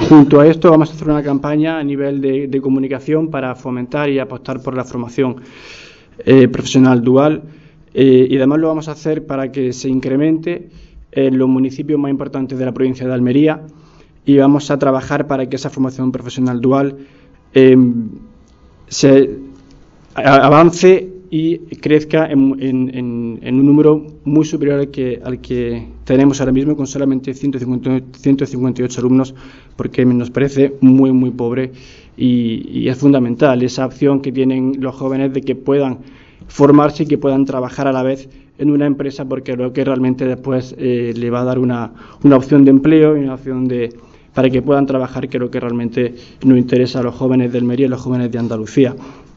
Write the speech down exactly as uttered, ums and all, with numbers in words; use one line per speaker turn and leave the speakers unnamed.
Junto a esto vamos a hacer una campaña a nivel de, de comunicación para fomentar y apostar por la formación eh, profesional dual eh, y además lo vamos a hacer para que se incremente en los municipios más importantes de la provincia de Almería y vamos a trabajar para que esa formación profesional dual eh, se avance y crezca en, en, en un número muy superior al que, al que tenemos ahora mismo, con solamente ciento cincuenta y ocho alumnos, porque nos parece muy, muy pobre y, y es fundamental esa opción que tienen los jóvenes de que puedan formarse y que puedan trabajar a la vez en una empresa, porque lo que realmente después eh, le va a dar una, una opción de empleo y una opción de para que puedan trabajar, que es lo que realmente nos interesa a los jóvenes de Almería y a los jóvenes de Andalucía.